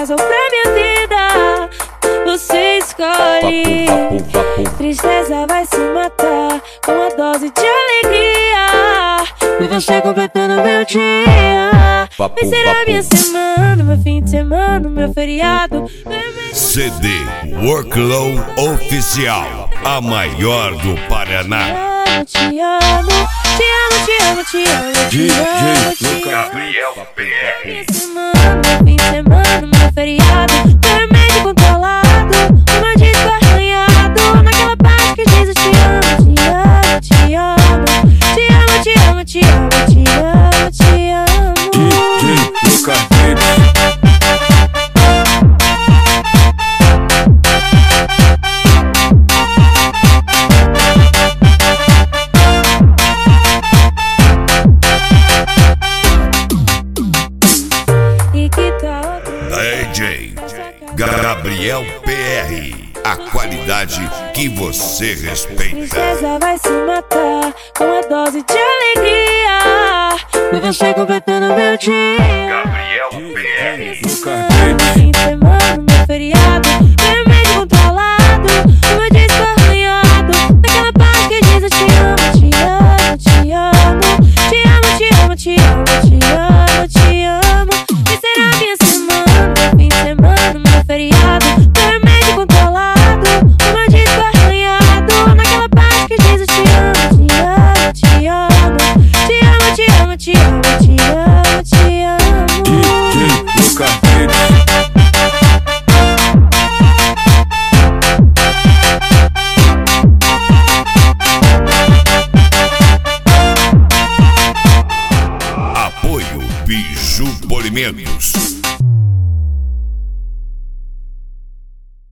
traz ou pra minha vida, você escolhe. Tristeza vai se matar com uma dose de alegria, e você completando meu dia. Vai ser a minha semana, meu fim de semana, meu feriado. CD Workload Oficial, a maior do Paraná. Te amo, te amo, te amo, te amo, te amo, te amo. Gabriel PR. Minha semana, meu fim de semana, meu feriado. Meu remédio controlado, uma disco arranhado, naquela parte que diz eu te amo, te amo, te amo, te amo, te amo, te amo, te amo, te amo. DJ Gabriel PR, a qualidade que você respeita. Tristeza vai se matar com uma dose de alegria, e você completando meu dia. Gabriel PR. Fim de semana, meu feriado, meu remédio controlado, uma disco arranhado, naquela parte que diz eu te amo, te amo, te amo, te amo, te amo, te amo, te amo, te amo. E será minha semana, meu fim de semana, meu feriado, meu remédio controlado, uma disco arranhado, naquela parte que diz eu te amo, te amo, te amo, te amo, te amo, te amo, te amo, te amo. Apoio Biju Polimentos.